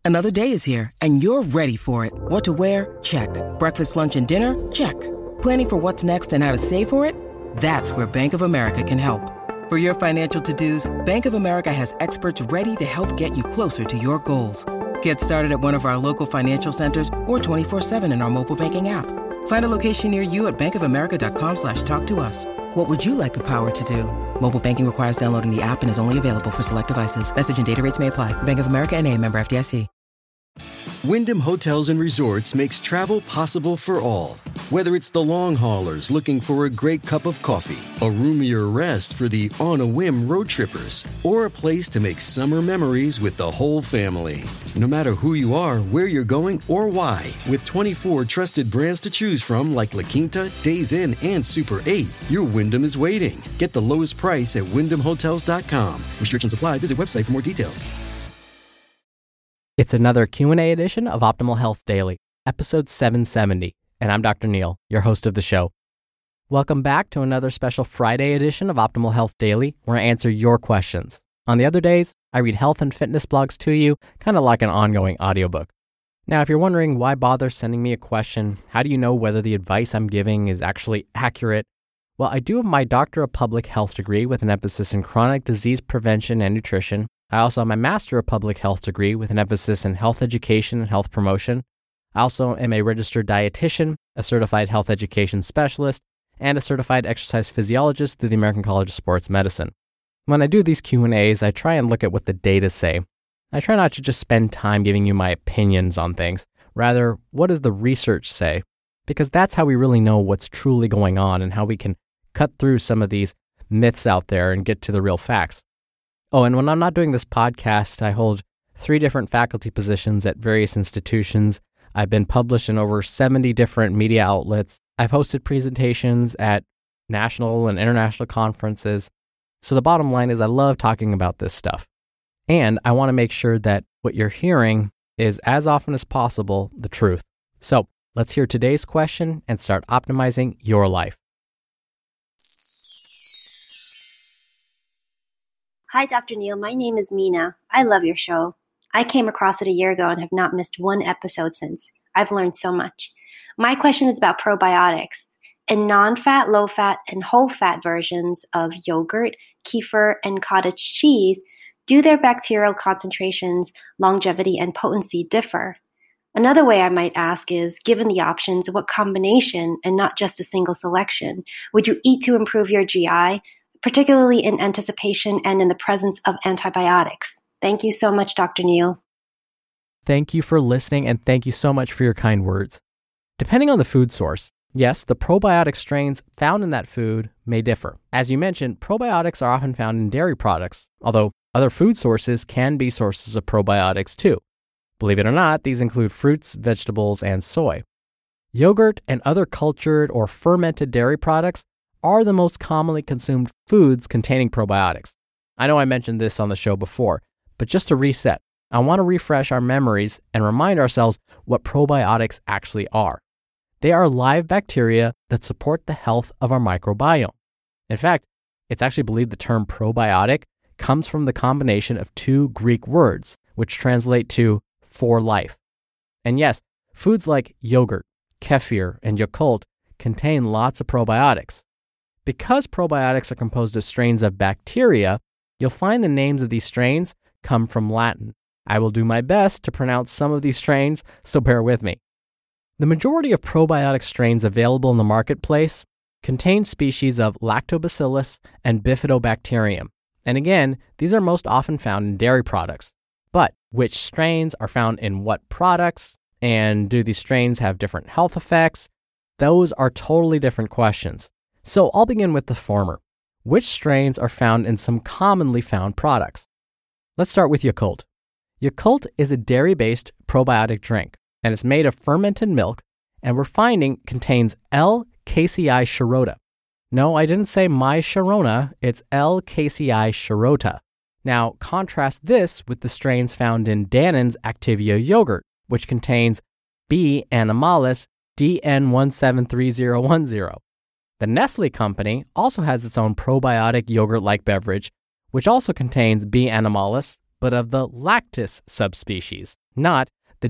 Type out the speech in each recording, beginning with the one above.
Another day is here, and you're ready for it. What to wear? Check. Breakfast, lunch, and dinner? Check. Planning for what's next and how to save for it? That's where Bank of America can help. For your financial to-dos, Bank of America has experts ready to help get you closer to your goals. Get started at one of our local financial centers or 24/7 in our mobile banking app. Find a location near you at bankofamerica.com/talktous. What would you like the power to do? Mobile banking requires downloading the app and is only available for select devices. Message and data rates may apply. Bank of America N.A., member FDIC. Wyndham Hotels and Resorts makes travel possible for all. Whether it's the long haulers looking for a great cup of coffee, a roomier rest for the on-a-whim road trippers, or a place to make summer memories with the whole family. No matter who you are, where you're going, or why, with 24 trusted brands to choose from like La Quinta, Days Inn, and Super 8, your Wyndham is waiting. Get the lowest price at WyndhamHotels.com. Restrictions apply. Visit website for more details. It's another Q&A edition of Optimal Health Daily, episode 770, and I'm Dr. Neil, your host of the show. Welcome back to another special Friday edition of Optimal Health Daily, where I answer your questions. On the other days, I read health and fitness blogs to you, kind of like an ongoing audiobook. Now, if you're wondering why bother sending me a question, how do you know whether the advice I'm giving is actually accurate? Well, I do have my Doctor of Public Health degree with an emphasis in chronic disease prevention and nutrition. I also have my Master of Public Health degree with an emphasis in health education and health promotion. I also am a registered dietitian, a certified health education specialist, and a certified exercise physiologist through the American College of Sports Medicine. When I do these Q&As, I try and look at what the data say. I try not to just spend time giving you my opinions on things. Rather, what does the research say? Because that's how we really know what's truly going on and how we can cut through some of these myths out there and get to the real facts. Oh, and when I'm not doing this podcast, I hold 3 different faculty positions at various institutions. I've been published in over 70 different media outlets. I've hosted presentations at national and international conferences. So the bottom line is I love talking about this stuff. And I want to make sure that what you're hearing is, as often as possible, the truth. So let's hear today's question and start optimizing your life. Hi, Dr. Neil. My name is Mina. I love your show. I came across it a year ago and have not missed one episode since. I've learned so much. My question is about probiotics. In non-fat, low-fat, and whole-fat versions of yogurt, kefir, and cottage cheese, do their bacterial concentrations, longevity, and potency differ? Another way I might ask is, given the options, what combination, and not just a single selection, would you eat to improve your GI, particularly in anticipation and in the presence of antibiotics? Thank you so much, Dr. Neil. Thank you for listening, and thank you so much for your kind words. Depending on the food source, yes, the probiotic strains found in that food may differ. As you mentioned, probiotics are often found in dairy products, although other food sources can be sources of probiotics too. Believe it or not, these include fruits, vegetables, and soy. Yogurt and other cultured or fermented dairy products are the most commonly consumed foods containing probiotics. I know I mentioned this on the show before, but just to reset, I want to refresh our memories and remind ourselves what probiotics actually are. They are live bacteria that support the health of our microbiome. In fact, it's actually believed the term probiotic comes from the combination of 2 Greek words, which translate to for life. And yes, foods like yogurt, kefir, and Yakult contain lots of probiotics. Because probiotics are composed of strains of bacteria, you'll find the names of these strains come from Latin. I will do my best to pronounce some of these strains, so bear with me. The majority of probiotic strains available in the marketplace contain species of Lactobacillus and Bifidobacterium. And again, these are most often found in dairy products. But which strains are found in what products, and do these strains have different health effects? Those are totally different questions. So I'll begin with the former. Which strains are found in some commonly found products? Let's start with Yakult. Yakult is a dairy-based probiotic drink, and it's made of fermented milk, and we're finding contains L-caseae shirota. No, I didn't say my Sharona, it's L-caseae shirota. Now, contrast this with the strains found in Dannon's Activia yogurt, which contains B. animalis DN173010. The Nestle company also has its own probiotic yogurt-like beverage, which also contains B. animalis but of the Lactis subspecies, not the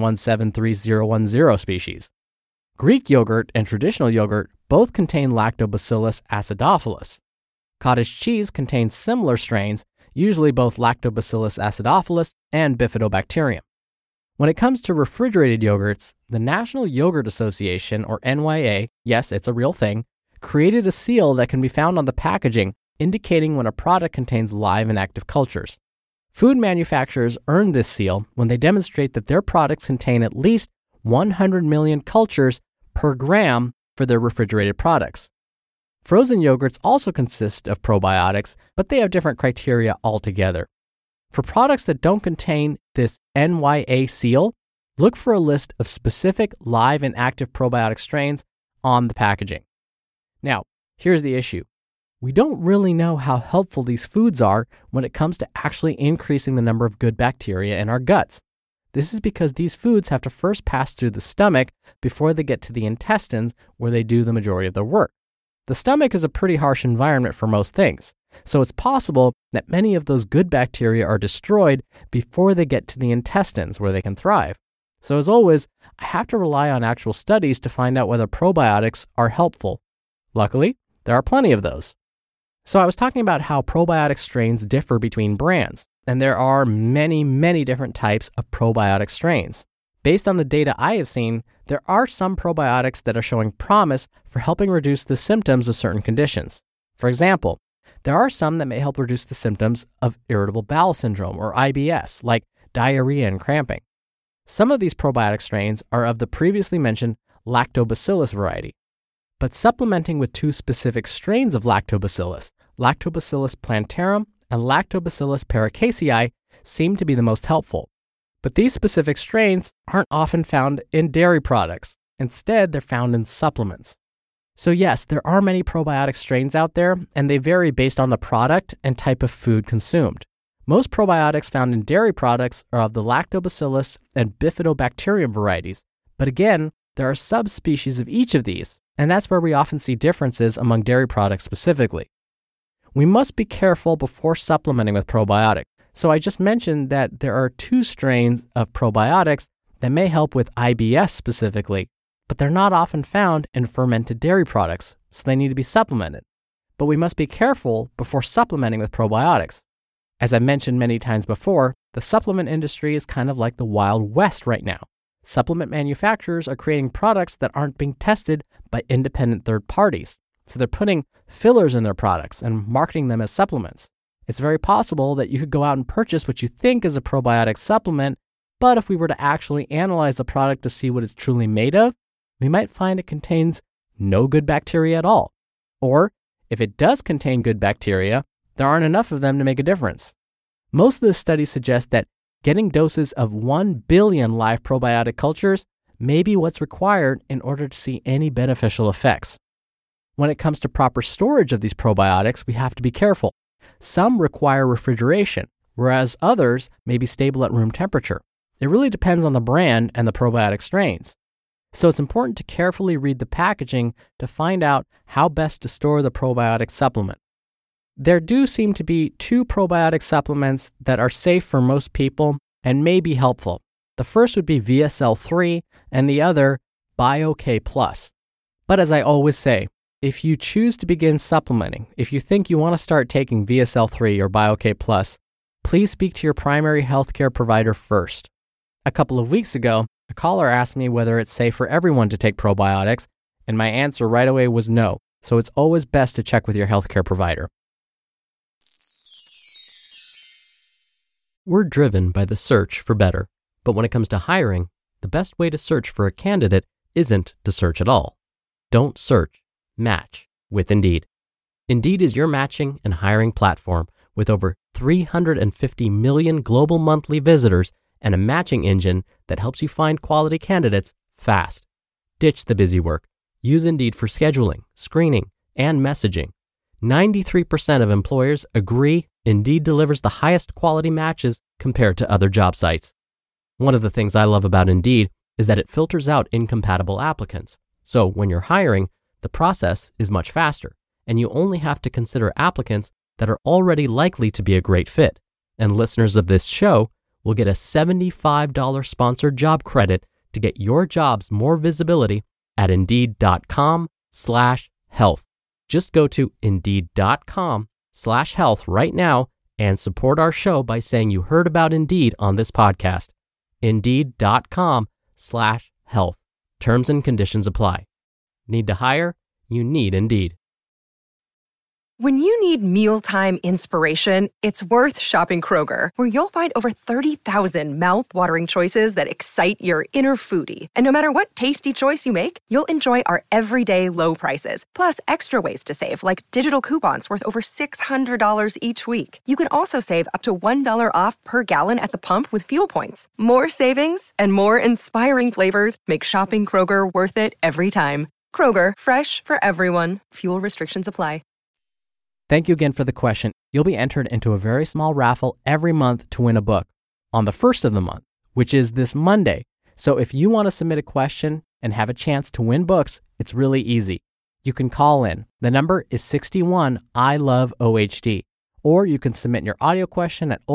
DN173010 species. Greek yogurt and traditional yogurt both contain Lactobacillus acidophilus. Cottage cheese contains similar strains, usually both Lactobacillus acidophilus and Bifidobacterium. When it comes to refrigerated yogurts, the National Yogurt Association, or NYA, yes, it's a real thing, created a seal that can be found on the packaging indicating when a product contains live and active cultures. Food manufacturers earn this seal when they demonstrate that their products contain at least 100 million cultures per gram for their refrigerated products. Frozen yogurts also consist of probiotics, but they have different criteria altogether. For products that don't contain this NYA seal, look for a list of specific live and active probiotic strains on the packaging. Now, here's the issue. We don't really know how helpful these foods are when it comes to actually increasing the number of good bacteria in our guts. This is because these foods have to first pass through the stomach before they get to the intestines where they do the majority of their work. The stomach is a pretty harsh environment for most things, so it's possible that many of those good bacteria are destroyed before they get to the intestines where they can thrive. So as always, I have to rely on actual studies to find out whether probiotics are helpful. Luckily, there are plenty of those. So I was talking about how probiotic strains differ between brands, and there are many, many different types of probiotic strains. Based on the data I have seen, there are some probiotics that are showing promise for helping reduce the symptoms of certain conditions. For example, there are some that may help reduce the symptoms of irritable bowel syndrome, or IBS, like diarrhea and cramping. Some of these probiotic strains are of the previously mentioned Lactobacillus variety. But supplementing with two specific strains of Lactobacillus, Lactobacillus plantarum and Lactobacillus paracasei, seem to be the most helpful. But these specific strains aren't often found in dairy products. Instead, they're found in supplements. So yes, there are many probiotic strains out there, and they vary based on the product and type of food consumed. Most probiotics found in dairy products are of the Lactobacillus and Bifidobacterium varieties. But again, there are subspecies of each of these, and that's where we often see differences among dairy products specifically. We must be careful before supplementing with probiotics. So I just mentioned that there are two strains of probiotics that may help with IBS specifically, but they're not often found in fermented dairy products, so they need to be supplemented. But we must be careful before supplementing with probiotics. As I mentioned many times before, the supplement industry is kind of like the Wild West right now. Supplement manufacturers are creating products that aren't being tested by independent third parties, so they're putting fillers in their products and marketing them as supplements. It's very possible that you could go out and purchase what you think is a probiotic supplement, but if we were to actually analyze the product to see what it's truly made of, we might find it contains no good bacteria at all. Or, if it does contain good bacteria, there aren't enough of them to make a difference. Most of the studies suggest that getting doses of 1 billion live probiotic cultures may be what's required in order to see any beneficial effects. When it comes to proper storage of these probiotics, we have to be careful. Some require refrigeration, whereas others may be stable at room temperature. It really depends on the brand and the probiotic strains. So it's important to carefully read the packaging to find out how best to store the probiotic supplement. There do seem to be two probiotic supplements that are safe for most people and may be helpful. The first would be VSL3 and the other BioK Plus. But as I always say, if you choose to begin supplementing, if you think you want to start taking VSL3 or BioK Plus, please speak to your primary healthcare provider first. A couple of weeks ago, a caller asked me whether it's safe for everyone to take probiotics, and my answer right away was no. So it's always best to check with your healthcare provider. We're driven by the search for better, but when it comes to hiring, the best way to search for a candidate isn't to search at all. Don't search. Match with Indeed. Indeed is your matching and hiring platform with over 350 million global monthly visitors and a matching engine that helps you find quality candidates fast. Ditch the busy work. Use Indeed for scheduling, screening, and messaging. 93% of employers agree Indeed delivers the highest quality matches compared to other job sites. One of the things I love about Indeed is that it filters out incompatible applicants. So when you're hiring, the process is much faster, and you only have to consider applicants that are already likely to be a great fit. and listeners of this show will get a $75 sponsored job credit to get your jobs more visibility at Indeed.com/health. Just go to Indeed.com/health right now and support our show by saying you heard about Indeed on this podcast. Indeed.com/health. Terms and conditions apply. Need to hire? You need Indeed. When you need mealtime inspiration, it's worth shopping Kroger, where you'll find over 30,000 mouth-watering choices that excite your inner foodie. And no matter what tasty choice you make, you'll enjoy our everyday low prices, plus extra ways to save, like digital coupons worth over $600 each week. You can also save up to $1 off per gallon at the pump with fuel points. More savings and more inspiring flavors make shopping Kroger worth it every time. Kroger, fresh for everyone. Fuel restrictions apply. Thank you again for the question. You'll be entered into a very small raffle every month to win a book on the first of the month, which is this Monday. So if you want to submit a question and have a chance to win books, it's really easy. You can call in. The number is 61 I Love OHD. Or you can submit your audio question at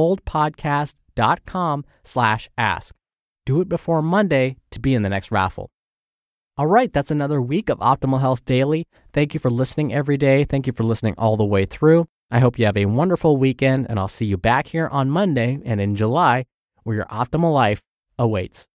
oldpodcast.com/ask. Do it before Monday to be in the next raffle. All right, that's another week of Optimal Health Daily. Thank you for listening every day. Thank you for listening all the way through. I hope you have a wonderful weekend, and I'll see you back here on Monday and in July, where your optimal life awaits.